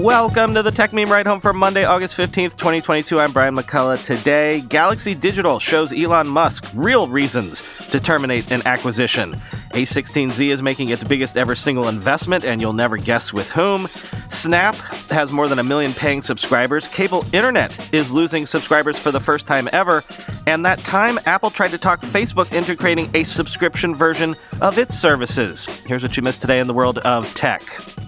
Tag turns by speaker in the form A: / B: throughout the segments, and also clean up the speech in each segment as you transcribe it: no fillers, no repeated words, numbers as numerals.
A: Welcome to the Tech Meme Ride Home for Monday, August 15th, 2022. I'm Brian McCullough. Today, Galaxy Digital shows Elon Musk real reasons to terminate an acquisition. A16Z is making its biggest ever single investment, and you'll never guess with whom. Snap has more than 1 million paying subscribers. Cable internet is losing subscribers for the first time ever. And that time, Apple tried to talk Facebook into creating a subscription version of its services. Here's what you missed today in the world of tech.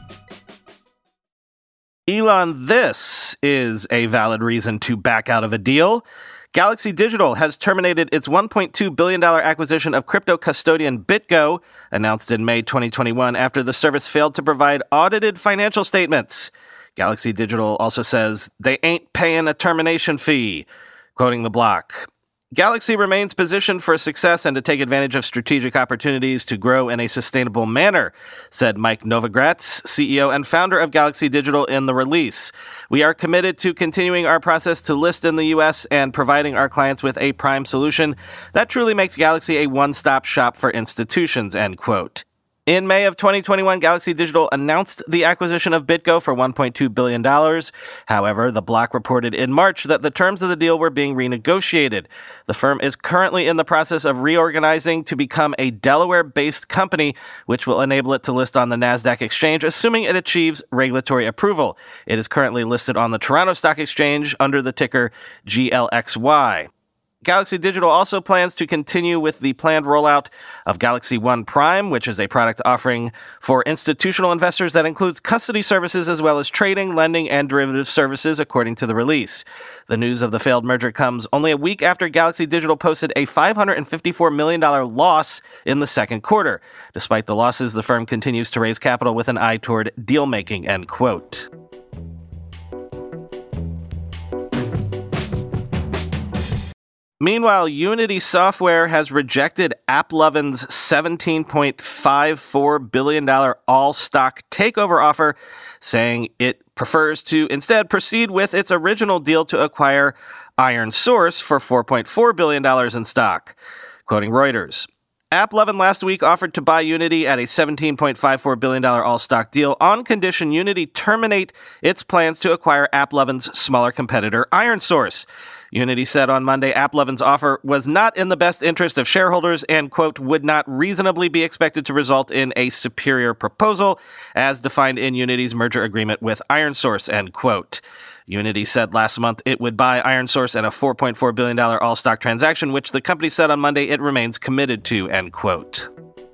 A: Elon, this is a valid reason to back out of a deal. Galaxy Digital has terminated its $1.2 billion acquisition of crypto custodian BitGo, announced in May 2021 after the service failed to provide audited financial statements. Galaxy Digital also says they ain't paying a termination fee. Quoting the block, Galaxy remains positioned for success and to take advantage of strategic opportunities to grow in a sustainable manner, said Mike Novogratz, CEO and founder of Galaxy Digital in the release. We are committed to continuing our process to list in the U.S. and providing our clients with a prime solution that truly makes Galaxy a one-stop shop for institutions, end quote. In May of 2021, Galaxy Digital announced the acquisition of BitGo for $1.2 billion. However, the block reported in March that the terms of the deal were being renegotiated. The firm is currently in the process of reorganizing to become a Delaware-based company, which will enable it to list on the NASDAQ exchange, assuming it achieves regulatory approval. It is currently listed on the Toronto Stock Exchange under the ticker GLXY. Galaxy Digital also plans to continue with the planned rollout of Galaxy One Prime, which is a product offering for institutional investors that includes custody services as well as trading, lending, and derivative services, according to the release. The news of the failed merger comes only a week after Galaxy Digital posted a $554 million loss in the second quarter. Despite the losses, the firm continues to raise capital with an eye toward deal-making, end quote. Meanwhile, Unity Software has rejected AppLovin's $17.54 billion all-stock takeover offer, saying it prefers to instead proceed with its original deal to acquire ironSource for $4.4 billion in stock. Quoting Reuters, AppLovin last week offered to buy Unity at a $17.54 billion all-stock deal on condition Unity terminate its plans to acquire AppLovin's smaller competitor, ironSource. Unity said on Monday AppLovin's offer was not in the best interest of shareholders and, quote, would not reasonably be expected to result in a superior proposal as defined in Unity's merger agreement with ironSource, end quote. Unity said last month it would buy ironSource at a $4.4 billion all-stock transaction, which the company said on Monday it remains committed to, end quote.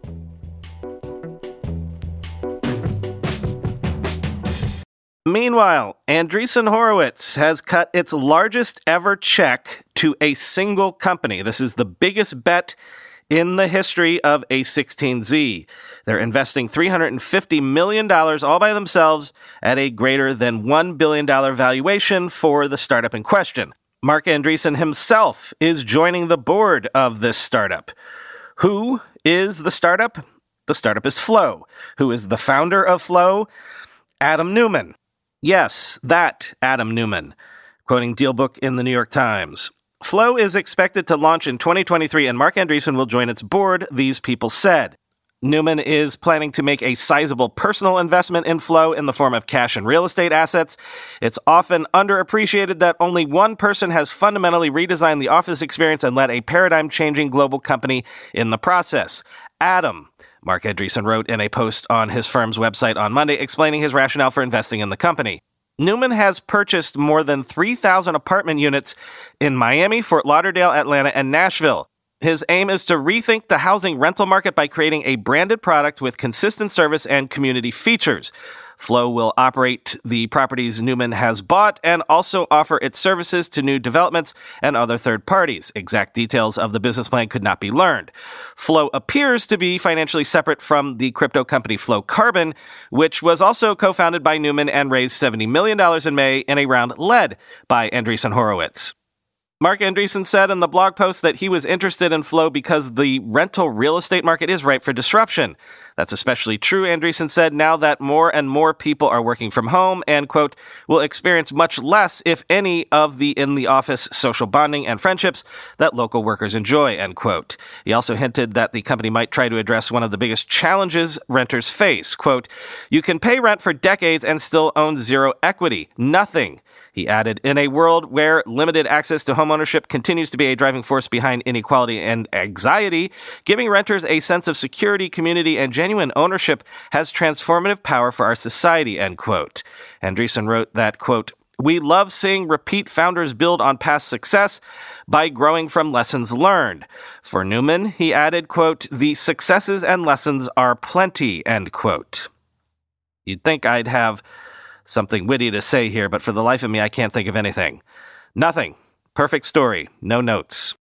A: Meanwhile, Andreessen Horowitz has cut its largest ever check to a single company. This is the biggest bet in the history of A16Z. They're investing $350 million all by themselves at a greater than $1 billion valuation for the startup in question. Marc Andreessen himself is joining the board of this startup. Who is the startup? The startup is Flow. Who is the founder of Flow? Adam Neumann. Yes, that Adam Neumann. Quoting DealBook in the New York Times. Flow is expected to launch in 2023 and Marc Andreessen will join its board, these people said. Neumann is planning to make a sizable personal investment in Flow in the form of cash and real estate assets. It's often underappreciated that only one person has fundamentally redesigned the office experience and led a paradigm-changing global company in the process. Adam, Marc Andreessen wrote in a post on his firm's website on Monday explaining his rationale for investing in the company. Neumann has purchased more than 3,000 apartment units in Miami, Fort Lauderdale, Atlanta, and Nashville. His aim is to rethink the housing rental market by creating a branded product with consistent service and community features. Flow will operate the properties Neumann has bought and also offer its services to new developments and other third parties. Exact details of the business plan could not be learned. Flow appears to be financially separate from the crypto company Flow Carbon, which was also co-founded by Neumann and raised $70 million in May in a round led by Andreessen Horowitz. Marc Andreessen said in the blog post that he was interested in Flow because the rental real estate market is ripe for disruption. That's especially true, Andreessen said, now that more and more people are working from home and, quote, will experience much less, if any, of the in-the-office social bonding and friendships that local workers enjoy, end quote. He also hinted that the company might try to address one of the biggest challenges renters face. Quote, you can pay rent for decades and still own zero equity. Nothing. He added, in a world where limited access to homeownership continues to be a driving force behind inequality and anxiety, giving renters a sense of security, community, and genuine ownership has transformative power for our society, end quote. Andreessen wrote that, quote, we love seeing repeat founders build on past success by growing from lessons learned. For Newman, he added, quote, the successes and lessons are plenty, end quote. You'd think I'd have something witty to say here, but for the life of me, I can't think of anything. Nothing. Perfect story. No notes.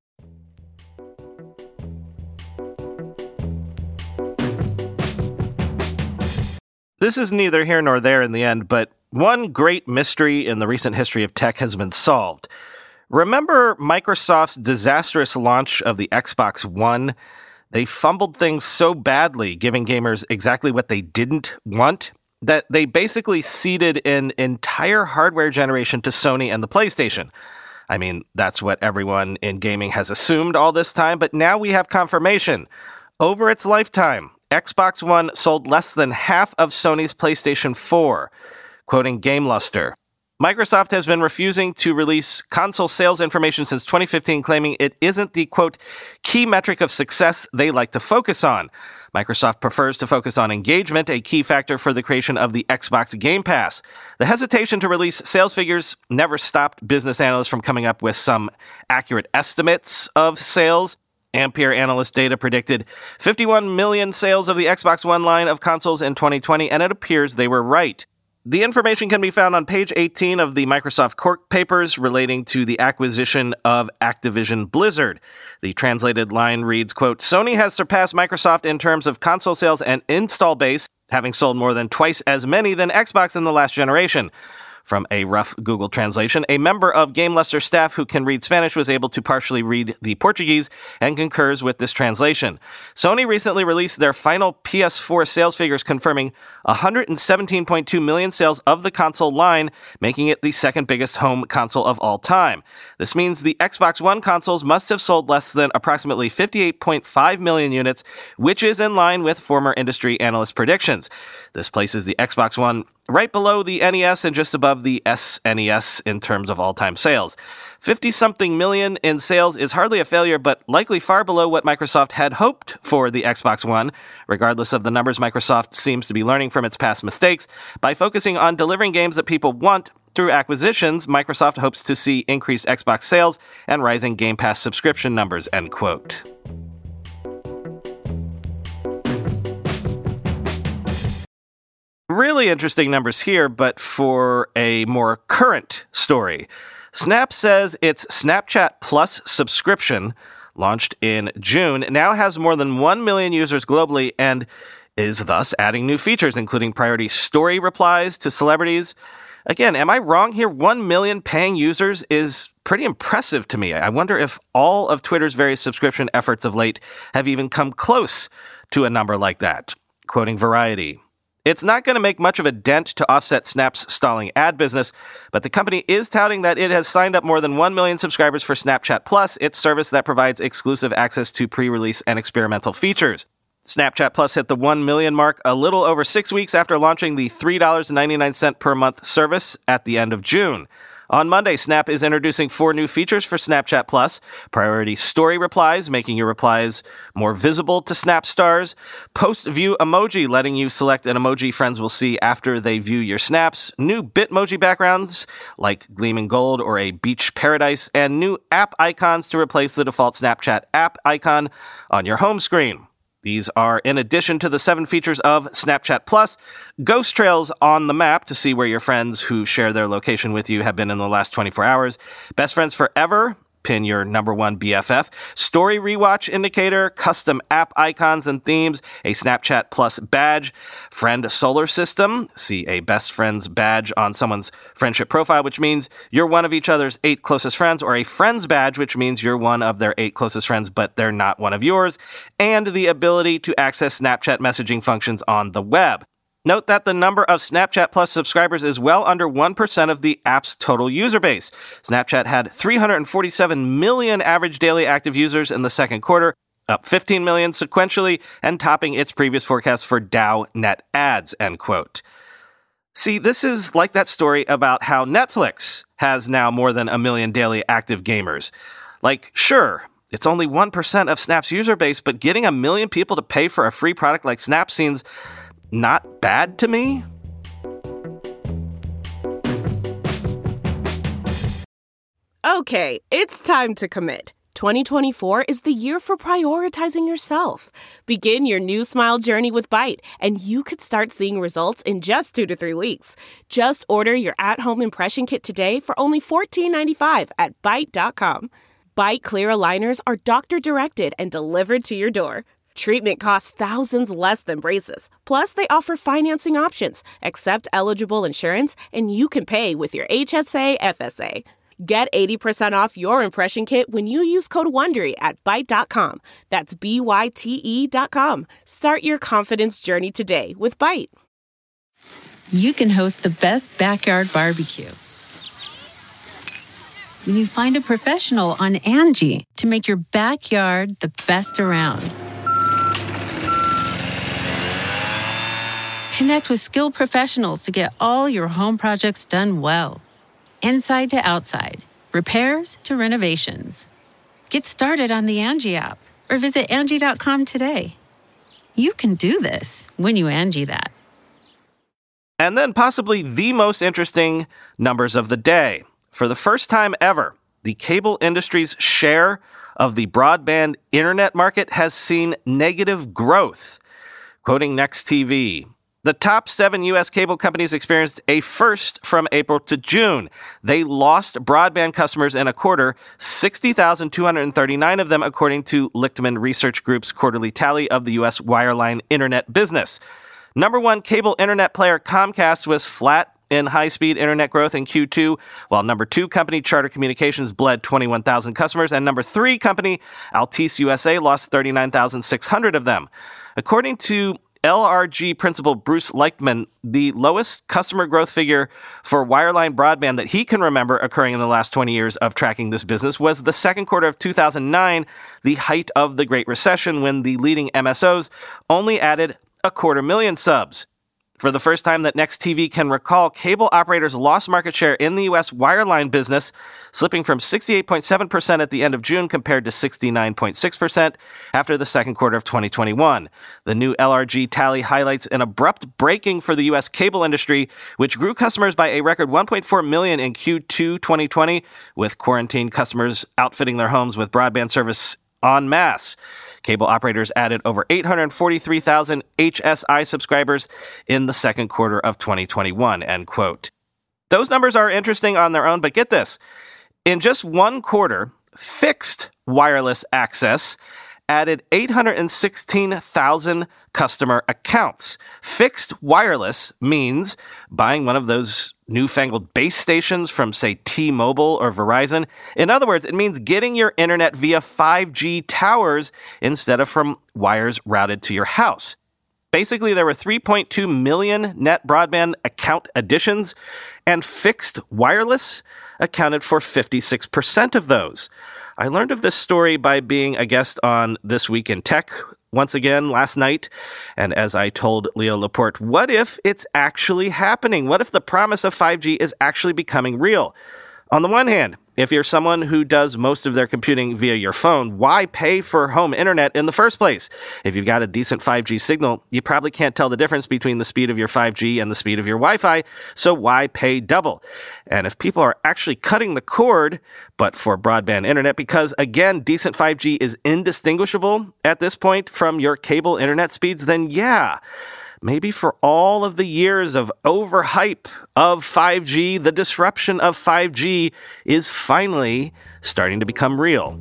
A: This is neither here nor there in the end, but one great mystery in the recent history of tech has been solved. Remember Microsoft's disastrous launch of the Xbox One? They fumbled things so badly, giving gamers exactly what they didn't want, that they basically ceded an entire hardware generation to Sony and the PlayStation. I mean, that's what everyone in gaming has assumed all this time, but now we have confirmation. Over its lifetime, Xbox One sold less than half of Sony's PlayStation 4, quoting GameLuster. Microsoft has been refusing to release console sales information since 2015, claiming it isn't the, quote, key metric of success they like to focus on. Microsoft prefers to focus on engagement, a key factor for the creation of the Xbox Game Pass. The hesitation to release sales figures never stopped business analysts from coming up with some accurate estimates of sales. Ampere analyst data predicted 51 million sales of the Xbox One line of consoles in 2020, and it appears they were right. The information can be found on page 18 of the Microsoft court papers relating to the acquisition of Activision Blizzard. The translated line reads, quote, Sony has surpassed Microsoft in terms of console sales and install base, having sold more than twice as many than Xbox in the last generation. From a rough Google translation, a member of GameLuster staff who can read Spanish was able to partially read the Portuguese and concurs with this translation. Sony recently released their final PS4 sales figures, confirming 117.2 million sales of the console line, making it the second biggest home console of all time. This means the Xbox One consoles must have sold less than approximately 58.5 million units, which is in line with former industry analyst predictions. This places the Xbox One right below the NES and just above the SNES in terms of all-time sales. 50-something million in sales is hardly a failure, but likely far below what Microsoft had hoped for the Xbox One. Regardless of the numbers, Microsoft seems to be learning from its past mistakes. By focusing on delivering games that people want through acquisitions, Microsoft hopes to see increased Xbox sales and rising Game Pass subscription numbers, end quote. Really interesting numbers here, but for a more current story. Snap says its Snapchat Plus subscription, launched in June, now has more than 1 million users globally and is thus adding new features, including priority story replies to celebrities. Again, am I wrong here? 1 million paying users is pretty impressive to me. I wonder if all of Twitter's various subscription efforts of late have even come close to a number like that. Quoting Variety. It's not going to make much of a dent to offset Snap's stalling ad business, but the company is touting that it has signed up more than 1 million subscribers for Snapchat Plus, its service that provides exclusive access to pre-release and experimental features. Snapchat Plus hit the 1 million mark a little over 6 weeks after launching the $3.99 per month service at the end of June. On Monday, Snap is introducing 4 new features for Snapchat Plus. Priority story replies, making your replies more visible to Snap stars. Post view emoji, letting you select an emoji friends will see after they view your snaps. New Bitmoji backgrounds, like gleaming gold or a beach paradise. And new app icons to replace the default Snapchat app icon on your home screen. These are in addition to the 7 features of Snapchat Plus, ghost trails on the map to see where your friends who share their location with you have been in the last 24 hours, best friends forever, pin your number one BFF, story rewatch indicator, custom app icons and themes, a Snapchat Plus badge, friend solar system, see a best friends badge on someone's friendship profile, which means you're one of each other's 8 closest friends, or a friends badge, which means you're one of their 8 closest friends, but they're not one of yours, and the ability to access Snapchat messaging functions on the web. Note that the number of Snapchat Plus subscribers is well under 1% of the app's total user base. Snapchat had 347 million average daily active users in the second quarter, up 15 million sequentially, and topping its previous forecast for Dow net adds, end quote. See, this is like that story about how Netflix has now more than 1 million daily active gamers. Like, sure, it's only 1% of Snap's user base, but getting 1 million people to pay for a free product like Snap seems not bad to me.
B: Okay, it's time to commit. 2024 is the year for prioritizing yourself. Begin your new smile journey with Byte, and you could start seeing results in just 2 to 3 weeks. Just order your at-home impression kit today for only $14.95 at Byte.com. Byte clear aligners are doctor-directed and delivered to your door. Treatment costs thousands less than braces. Plus, they offer financing options, accept eligible insurance, and you can pay with your HSA FSA. Get 80% off your impression kit when you use code WONDERY at Byte.com. That's BYTE.com. Start your confidence journey today with Byte.
C: You can host the best backyard barbecue when you find a professional on Angie to make your backyard the best around. Connect with skilled professionals to get all your home projects done well. Inside to outside, repairs to renovations. Get started on the Angie app or visit Angie.com today. You can do this when you Angie that.
A: And then possibly the most interesting numbers of the day. For the first time ever, the cable industry's share of the broadband internet market has seen negative growth. Quoting NextTV, the top 7 U.S. cable companies experienced a first from April to June. They lost broadband customers in a quarter, 60,239 of them, according to Lichtman Research Group's quarterly tally of the U.S. wireline internet business. Number 1 cable internet player Comcast was flat in high-speed internet growth in Q2, while number 2 company Charter Communications bled 21,000 customers, and number 3 company Altice USA lost 39,600 of them. According to LRG principal Bruce Lichtman, the lowest customer growth figure for wireline broadband that he can remember occurring in the last 20 years of tracking this business was the second quarter of 2009, the height of the Great Recession, when the leading MSOs only added 250,000 subs. For the first time that NextTV can recall, cable operators lost market share in the U.S. wireline business, slipping from 68.7% at the end of June compared to 69.6% after the second quarter of 2021. The new LRG tally highlights an abrupt breaking for the U.S. cable industry, which grew customers by a record 1.4 million in Q2 2020, with quarantined customers outfitting their homes with broadband service en masse. Cable operators added over 843,000 HSI subscribers in the second quarter of 2021, end quote. Those numbers are interesting on their own, but get this. In just one quarter, fixed wireless access added 816,000 customer accounts. Fixed wireless means buying one of those newfangled base stations from, say, T-Mobile or Verizon. In other words, it means getting your internet via 5G towers instead of from wires routed to your house. Basically, there were 3.2 million net broadband account additions, and fixed wireless accounted for 56% of those. I learned of this story by being a guest on This Week in Tech once again last night. And as I told Leo Laporte, what if it's actually happening? What if the promise of 5G is actually becoming real? On the one hand, if you're someone who does most of their computing via your phone, why pay for home internet in the first place? If you've got a decent 5G signal, you probably can't tell the difference between the speed of your 5G and the speed of your Wi-Fi, so why pay double? And if people are actually cutting the cord, but for broadband internet, because again, decent 5G is indistinguishable at this point from your cable internet speeds, then yeah, maybe for all of the years of overhype of 5G, the disruption of 5G is finally starting to become real.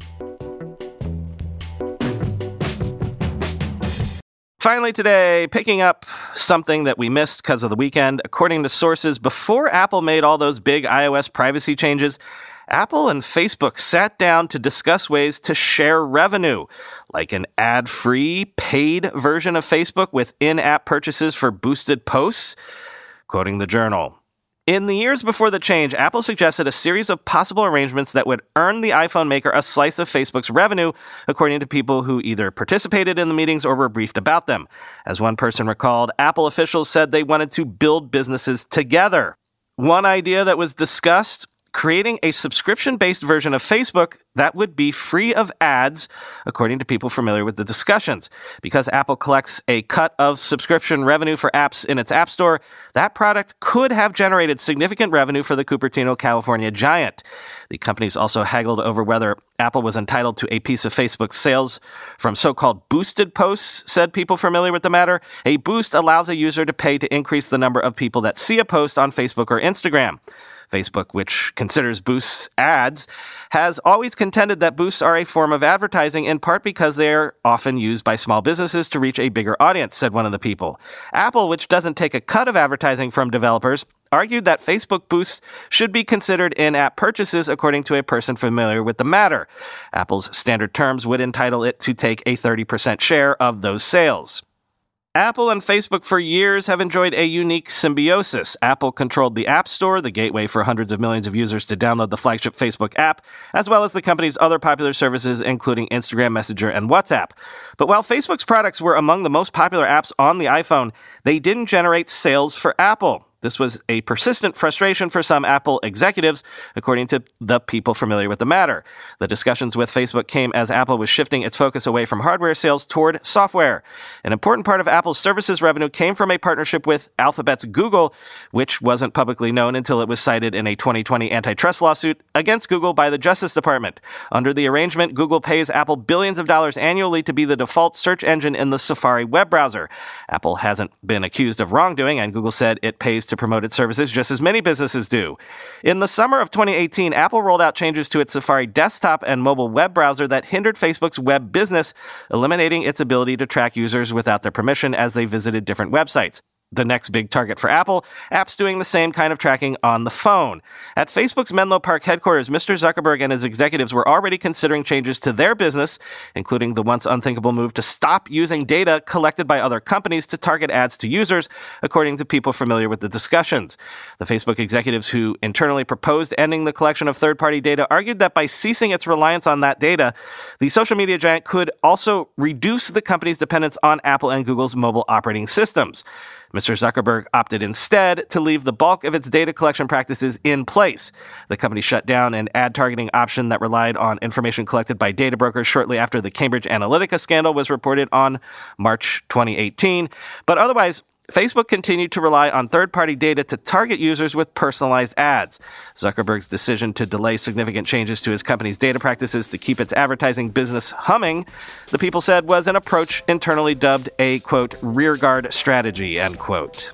A: Finally today, picking up something that we missed because of the weekend. According to sources, before Apple made all those big iOS privacy changes, Apple and Facebook sat down to discuss ways to share revenue, like an ad-free, paid version of Facebook with in-app purchases for boosted posts. Quoting the Journal, in the years before the change, Apple suggested a series of possible arrangements that would earn the iPhone maker a slice of Facebook's revenue, according to people who either participated in the meetings or were briefed about them. As one person recalled, Apple officials said they wanted to build businesses together. One idea that was discussed, creating a subscription-based version of Facebook that would be free of ads, according to people familiar with the discussions. Because Apple collects a cut of subscription revenue for apps in its App Store, that product could have generated significant revenue for the Cupertino, California giant. The companies also haggled over whether Apple was entitled to a piece of Facebook's sales from so-called boosted posts, said people familiar with the matter. A boost allows a user to pay to increase the number of people that see a post on Facebook or Instagram. Facebook, which considers boosts ads, has always contended that boosts are a form of advertising, in part because they are often used by small businesses to reach a bigger audience, said one of the people. Apple, which doesn't take a cut of advertising from developers, argued that Facebook boosts should be considered in-app purchases, according to a person familiar with the matter. Apple's standard terms would entitle it to take a 30% share of those sales. Apple and Facebook for years have enjoyed a unique symbiosis. Apple controlled the App Store, the gateway for hundreds of millions of users to download the flagship Facebook app, as well as the company's other popular services, including Instagram, Messenger, and WhatsApp. But while Facebook's products were among the most popular apps on the iPhone, they didn't generate sales for Apple. This was a persistent frustration for some Apple executives, according to the people familiar with the matter. The discussions with Facebook came as Apple was shifting its focus away from hardware sales toward software. An important part of Apple's services revenue came from a partnership with Alphabet's Google, which wasn't publicly known until it was cited in a 2020 antitrust lawsuit against Google by the Justice Department. Under the arrangement, Google pays Apple billions of dollars annually to be the default search engine in the Safari web browser. Apple hasn't been accused of wrongdoing, and Google said it pays to promote its services just as many businesses do. In the summer of 2018, Apple rolled out changes to its Safari desktop and mobile web browser that hindered Facebook's web business, eliminating its ability to track users without their permission as they visited different websites. The next big target for Apple, apps doing the same kind of tracking on the phone. At Facebook's Menlo Park headquarters, Mr. Zuckerberg and his executives were already considering changes to their business, including the once unthinkable move to stop using data collected by other companies to target ads to users, according to people familiar with the discussions. The Facebook executives who internally proposed ending the collection of third-party data argued that by ceasing its reliance on that data, the social media giant could also reduce the company's dependence on Apple and Google's mobile operating systems. Mr. Zuckerberg opted instead to leave the bulk of its data collection practices in place. The company shut down an ad targeting option that relied on information collected by data brokers shortly after the Cambridge Analytica scandal was reported on March 2018. But otherwise, Facebook continued to rely on third-party data to target users with personalized ads. Zuckerberg's decision to delay significant changes to his company's data practices to keep its advertising business humming, the people said, was an approach internally dubbed a, quote, rearguard strategy, end quote.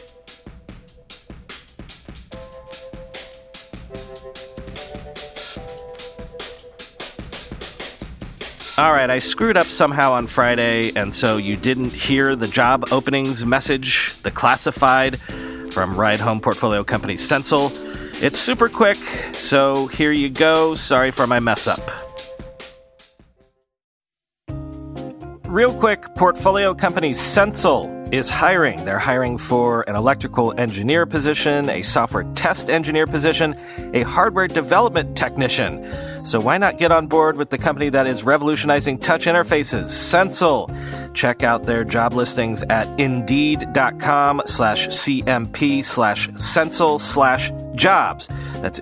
A: All right, I screwed up somehow on Friday, and so you didn't hear the job openings message, the classified, from Ride Home portfolio company Sensal. It's super quick, so here you go. Sorry for my mess up. Real quick, portfolio company Sensal is hiring. They're hiring for an electrical engineer position, a software test engineer position, a hardware development technician. So why not get on board with the company that is revolutionizing touch interfaces, Sensal? Check out their job listings at indeed.com/CMP/Sensal/jobs. That's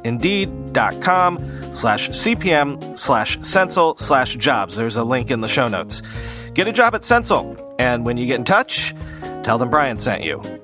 A: indeed.com/CPM/Sensal/jobs. There's a link in the show notes. Get a job at Sensal, and when you get in touch, tell them Brian sent you.